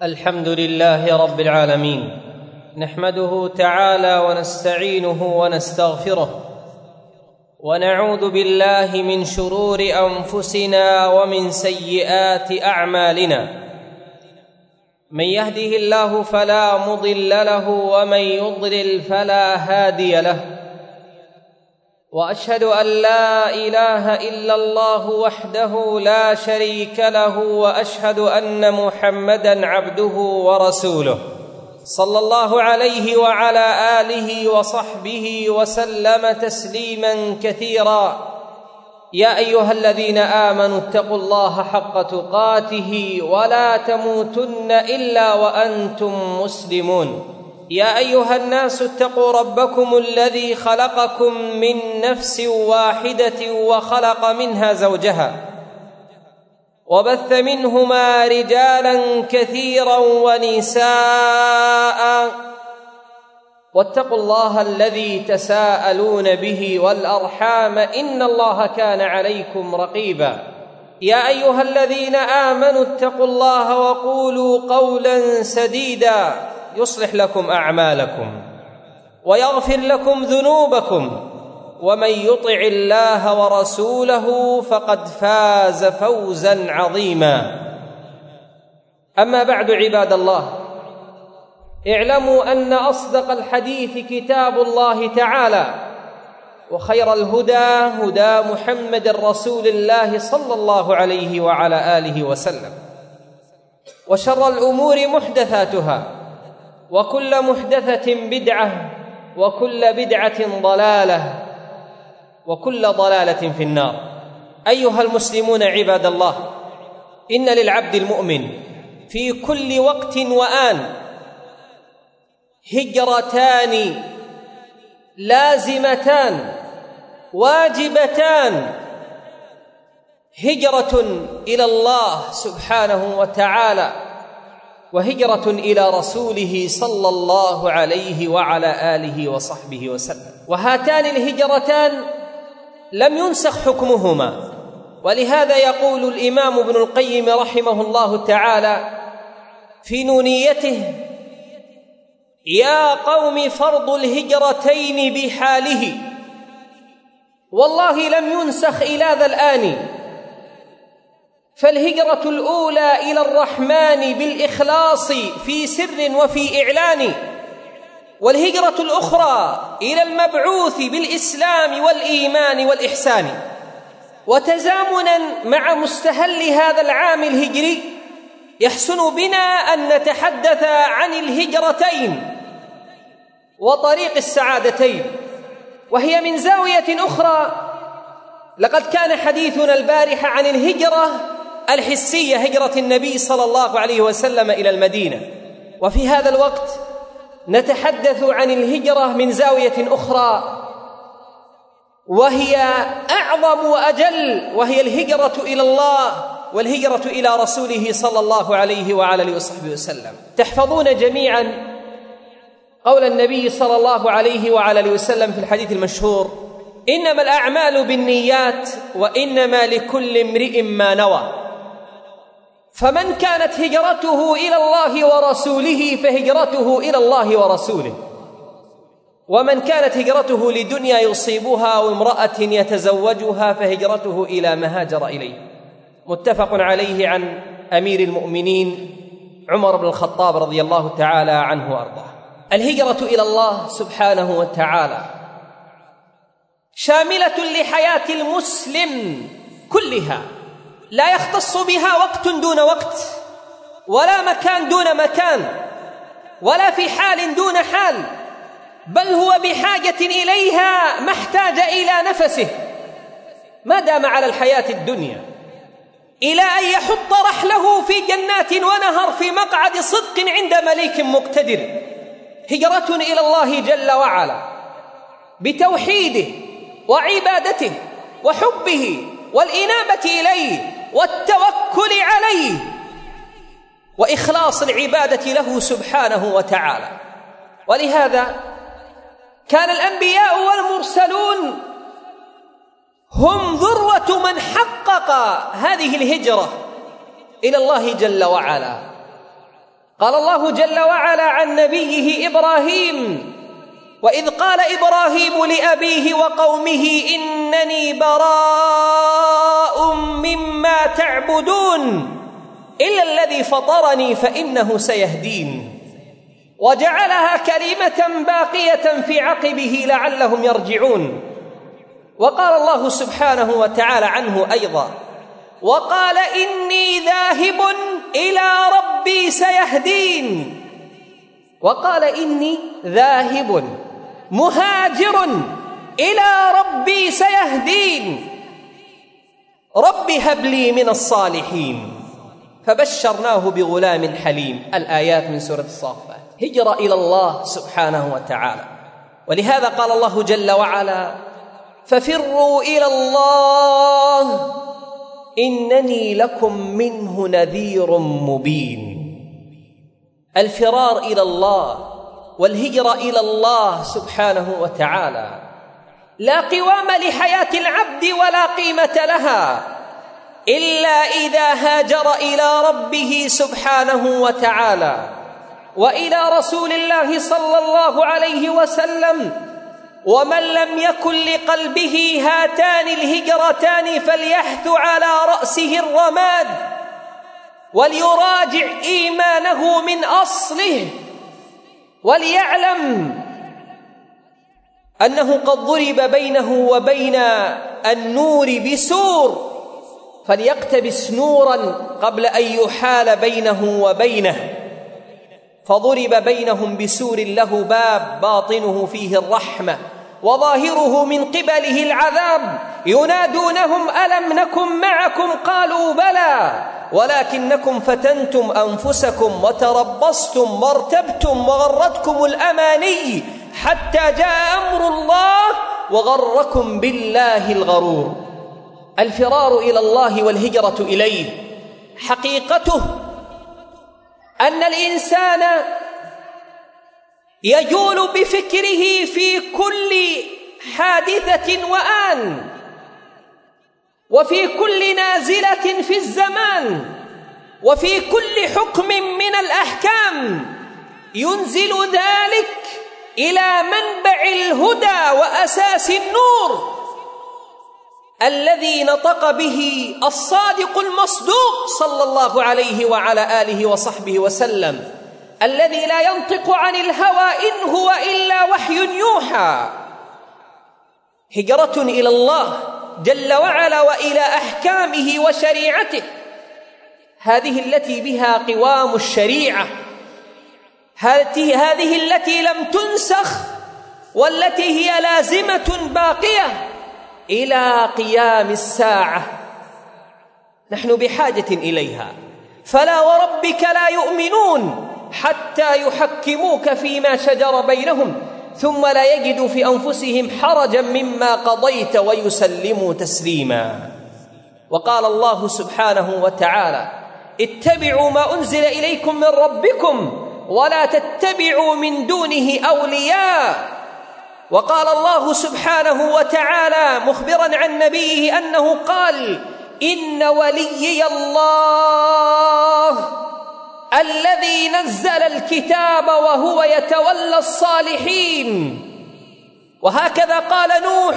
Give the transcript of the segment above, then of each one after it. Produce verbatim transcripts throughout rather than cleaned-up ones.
الحمد لله رب العالمين، نحمده تعالى ونستعينه ونستغفره، ونعوذ بالله من شرور أنفسنا ومن سيئات أعمالنا. من يهده الله فلا مضل له، ومن يضلل فلا هادي له. وأشهد أن لا إله إلا الله وحده لا شريك له، وأشهد أن محمدًا عبده ورسوله، صلى الله عليه وعلى آله وصحبه وسلم تسليمًا كثيرا. يا أيها الذين آمنوا اتقوا الله حق تقاته ولا تموتن إلا وأنتم مسلمون. يا أيها الناس اتقوا ربكم الذي خلقكم من نفس واحدة وخلق منها زوجها، وبث منهما رجالا كثيرا ونساء، واتقوا الله الذي تساءلون به والأرحام إن الله كان عليكم رقيبا. يا أيها الذين آمنوا اتقوا الله وقولوا قولا سديدا يصلح لكم أعمالكم ويغفر لكم ذنوبكم، ومن يطع الله ورسوله فقد فاز فوزا عظيما. أما بعد، عباد الله، اعلموا أن أصدق الحديث كتاب الله تعالى، وخير الهدى هدى محمد رسول الله صلى الله عليه وعلى آله وسلم، وشر الأمور محدثاتها، وكل محدثة بدعة، وكل بدعة ضلالة، وكل ضلالة في النار. أيها المسلمون عباد الله، إن للعبد المؤمن في كل وقت وآن هجرتان لازمتان واجبتان: هجرة إلى الله سبحانه وتعالى، وهجرة إلى رسوله صلى الله عليه وعلى آله وصحبه وسلم. وهاتان الهجرتان لم ينسخ حكمهما، ولهذا يقول الإمام ابن القيم رحمه الله تعالى في نونيته: يا قوم فرض الهجرتين بحاله، والله لم ينسخ إلى ذا الآن. فالهجرة الأولى إلى الرحمن بالإخلاص في سر وفي إعلان، والهجرة الأخرى إلى المبعوث بالإسلام والإيمان والإحسان. وتزامنا مع مستهل هذا العام الهجري يحسن بنا أن نتحدث عن الهجرتين وطريق السعادتين، وهي من زاوية أخرى. لقد كان حديثنا البارحة عن الهجرة الحسية، هجرة النبي صلى الله عليه وسلم إلى المدينة، وفي هذا الوقت نتحدث عن الهجرة من زاوية أخرى، وهي أعظم وأجل، وهي الهجرة إلى الله والهجرة إلى رسوله صلى الله عليه وعلى آله وصحبه وسلم. تحفظون جميعا قول النبي صلى الله عليه وعلى آله وسلم في الحديث المشهور: إنما الأعمال بالنيات، وإنما لكل امرئ ما نوى. فمن كانت هجرته إلى الله ورسوله فهجرته إلى الله ورسوله، ومن كانت هجرته لدنيا يصيبها وامرأة يتزوجها فهجرته إلى ما هاجر إليه. متفق عليه عن أمير المؤمنين عمر بن الخطاب رضي الله تعالى عنه وأرضاه. الهجرة إلى الله سبحانه وتعالى شاملة لحياة المسلم كلها، لا يختص بها وقت دون وقت، ولا مكان دون مكان، ولا في حال دون حال، بل هو بحاجة إليها ما احتاج إلى نفسه ما دام على الحياة الدنيا، إلى أن يحط رحله في جنات ونهر في مقعد صدق عند مليك مقتدر. هجرة إلى الله جل وعلا بتوحيده وعبادته وحبه والإنابة إليه والتوكل عليه وإخلاص العبادة له سبحانه وتعالى. ولهذا كان الأنبياء والمرسلون هم ذروة من حقق هذه الهجرة إلى الله جل وعلا. قال الله جل وعلا عن نبيه إبراهيم: وإذ قال إبراهيم لأبيه وقومه إنني براء مما تعبدون إلا الذي فطرني فإنه سيهدين، وجعلها كلمة باقية في عقبه لعلهم يرجعون. وقال الله سبحانه وتعالى عنه أيضا: وقال إني ذاهب إلى ربي سيهدين. وقال إني ذاهب مهاجر إلى ربي سيهدين، رب هب لي من الصالحين. فبشرناه بغلام حليم. الآيات من سورة الصافات. هجرة إلى الله سبحانه وتعالى. ولهذا قال الله جل وعلا: ففروا إلى الله إنني لكم منه نذير مبين. الفرار إلى الله والهجرة إلى الله سبحانه وتعالى لا قوام لحياة العبد ولا قيمة لها إلا إذا هاجر إلى ربه سبحانه وتعالى وإلى رسول الله صلى الله عليه وسلم. ومن لم يكن لقلبه هاتان الهجرتان فليحث على رأسه الرماد وليراجع إيمانه من أصله، وليعلم أنه قد ضرب بينه وبين النور بسور، فليقتبس نورا قبل أن يحال بينه وبينه. فضرب بينهم بسور له باب باطنه فيه الرحمة وظاهره من قبله العذاب، ينادونهم ألم نكن معكم قالوا بلى ولكنكم فتنتم أنفسكم وتربصتم وارتبتم وغرتكم الأماني حتى جاء أمر الله وغركم بالله الغرور. الفرار إلى الله والهجرة إليه حقيقته أن الإنسان يجول بفكره في كل حادثة وآن وفي كل نازلة في الزمان وفي كل حكم من الأحكام، ينزل ذلك إلى منبع الهدى وأساس النور الذي نطق به الصادق المصدوق صلى الله عليه وعلى آله وصحبه وسلم، الذي لا ينطق عن الهوى إن هو إلا وحي يوحى. هجرة إلى الله جل وعلا وإلى أحكامه وشريعته، هذه التي بها قوام الشريعة، هذه التي لم تنسخ والتي هي لازمة باقية إلى قيام الساعة. نحن بحاجة إليها. فلا وربك لا يؤمنون حتى يحكموك فيما شجر بينهم ثم لا يجدوا في أنفسهم حرجا مما قضيت ويسلموا تسليما. وقال الله سبحانه وتعالى: اتبعوا ما أنزل إليكم من ربكم ولا تتبعوا من دونه أولياء. وقال الله سبحانه وتعالى مخبرا عن نبيه أنه قال: إن وليي الله الذي نزل الكتاب وهو يتولى الصالحين. وهكذا قال نوح،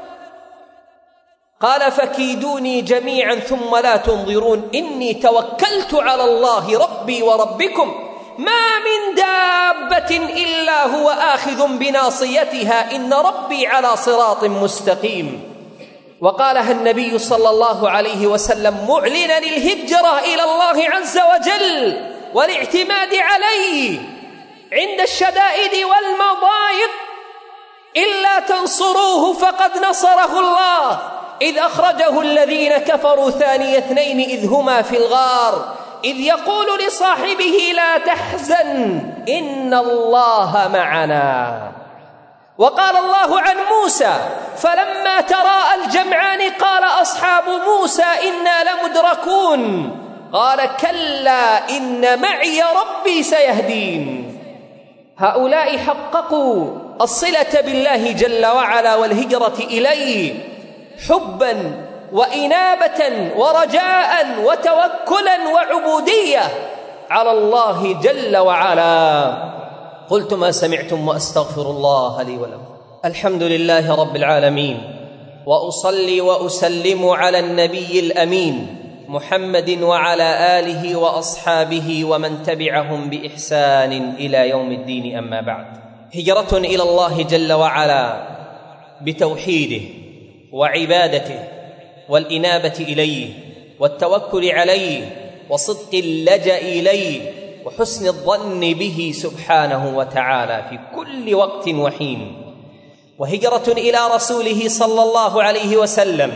قال: فكيدوني جميعا ثم لا تنظرون إني توكلت على الله ربي وربكم ما من دابة إلا هو آخذ بناصيتها إن ربي على صراط مستقيم. وقالها النبي صلى الله عليه وسلم معلنا الهجرة إلى الله عز وجل والاعتماد عليه عند الشدائد والمضايق: إلا تنصروه فقد نصره الله إذ أخرجه الذين كفروا ثاني اثنين إذ هما في الغار إذ يقول لصاحبه لا تحزن إن الله معنا. وقال الله عن موسى: فلما تراءى الجمعان قال أصحاب موسى إنا لمدركون قال كلا إن معي ربي سيهدين. هؤلاء حققوا الصلة بالله جل وعلا والهجرة إليه حبا وإنابة ورجاء وتوكلا وعبودية على الله جل وعلا. قلت ما سمعتم وأستغفر الله لي ولكم. الحمد لله رب العالمين، وأصلي وأسلم على النبي الأمين محمد وعلى آله وأصحابه ومن تبعهم بإحسان إلى يوم الدين. أما بعد، هجرة إلى الله جل وعلا بتوحيده وعبادته والإنابة إليه والتوكل عليه وصدق اللجأ إليه وحسن الظن به سبحانه وتعالى في كل وقت وحين، وهجرة إلى رسوله صلى الله عليه وسلم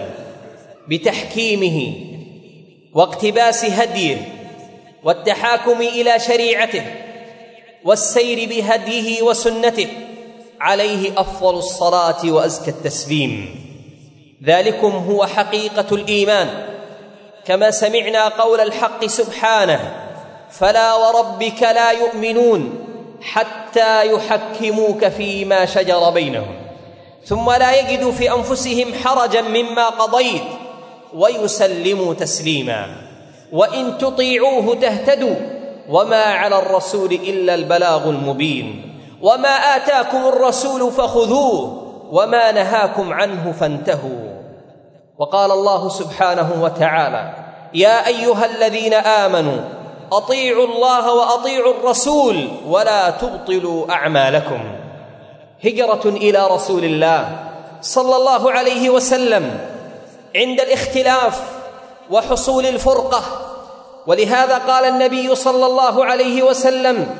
بتحكيمه واقتباس هديه والتحاكم إلى شريعته والسير بهديه وسنته، عليه أفضل الصلاة وأزكى التسليم. ذلكم هو حقيقة الإيمان، كما سمعنا قول الحق سبحانه: فلا وربك لا يؤمنون حتى يحكموك فيما شجر بينهم ثم لا يجدوا في أنفسهم حرجا مما قضيت ويسلموا تسليما، وإن تطيعوه تهتدوا وما على الرسول إلا البلاغ المبين، وما آتاكم الرسول فخذوه وما نهاكم عنه فانتهوا. وقال الله سبحانه وتعالى: يا أيها الذين آمنوا أطيعوا الله وأطيعوا الرسول ولا تبطلوا أعمالكم. هجرة إلى رسول الله صلى الله عليه وسلم عند الاختلاف وحصول الفرقة، ولهذا قال النبي صلى الله عليه وسلم: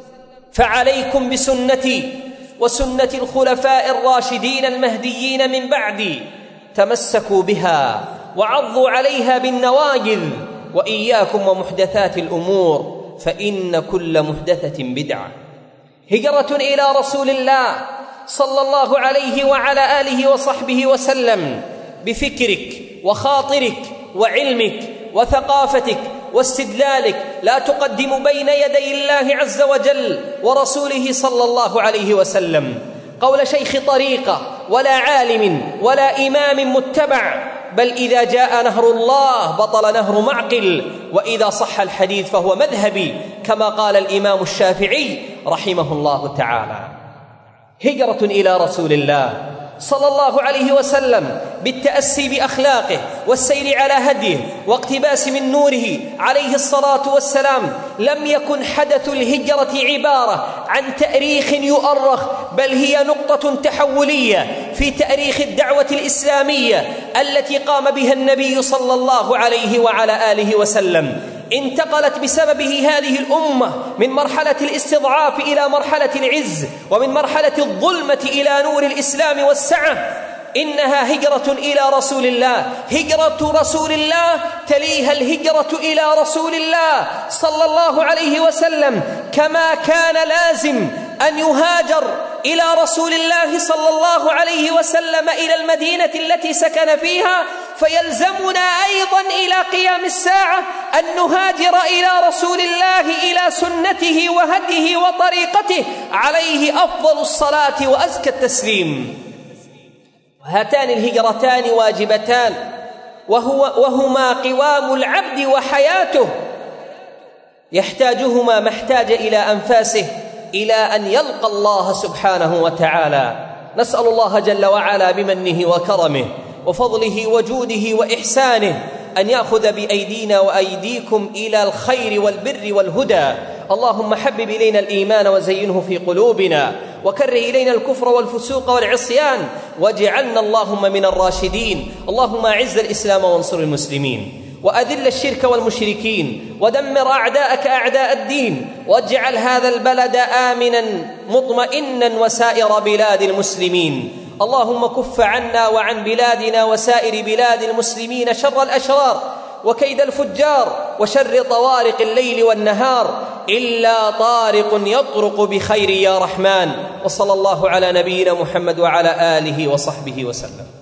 فعليكم بسنتي وسنة الخلفاء الراشدين المهديين من بعدي، تمسكوا بها وعضوا عليها بالنواجذ، وإياكم ومحدثات الأمور فإن كل محدثة بدعة. هجرة إلى رسول الله صلى الله عليه وعلى آله وصحبه وسلم بفكرك وخاطرك وعلمك وثقافتك واستدلالك، لا تقدم بين يدي الله عز وجل ورسوله صلى الله عليه وسلم قول شيخ طريقة ولا عالم ولا إمام متبع، بل إذا جاء نهر الله بطل نهر معقل، وإذا صح الحديث فهو مذهبي، كما قال الإمام الشافعي رحمه الله تعالى. هجرة إلى رسول الله صلى الله عليه وسلم بالتأسي بأخلاقه والسير على هديه واقتباس من نوره عليه الصلاة والسلام. لم يكن حدث الهجرة عبارة عن تاريخ يؤرخ، بل هي نقطة تحولية في تاريخ الدعوة الإسلامية التي قام بها النبي صلى الله عليه وعلى آله وسلم. انتقلت بسببه هذه الأمة من مرحلة الاستضعاف إلى مرحلة العز، ومن مرحلة الظلمة إلى نور الإسلام والسعة. إنها هجرة إلى رسول الله، هجرة رسول الله تليها الهجرة إلى رسول الله صلى الله عليه وسلم، كما كان لازم أن يهاجر إلى رسول الله صلى الله عليه وسلم إلى المدينة التي سكن فيها، فيلزمنا أيضا إلى قيام الساعة أن نهاجر إلى رسول الله إلى سنته وهديه وطريقته، عليه أفضل الصلاة وأزكى التسليم. هاتان الهجرتان واجبتان، وهو وهما قوام العبد وحياته، يحتاجهما ما احتاج إلى أنفاسه إلى أن يلقى الله سبحانه وتعالى. نسأل الله جل وعلا بمنه وكرمه وفضله وجوده وإحسانه أن يأخذ بأيدينا وأيديكم إلى الخير والبر والهدى. اللهم حبب إلينا الإيمان وزينه في قلوبنا، وكره إلينا الكفر والفسوق والعصيان، واجعلنا اللهم من الراشدين. اللهم أعز الإسلام وانصر المسلمين، وأذل الشرك والمشركين، ودمر أعداءك أعداء الدين، واجعل هذا البلد آمنا مطمئنا وسائر بلاد المسلمين. اللهم كف عنا وعن بلادنا وسائر بلاد المسلمين شر الأشرار وكيد الفجار وشر طوارق الليل والنهار، إلا طارق يطرق بخير يا رحمن. وصلى الله على نبينا محمد وعلى آله وصحبه وسلم.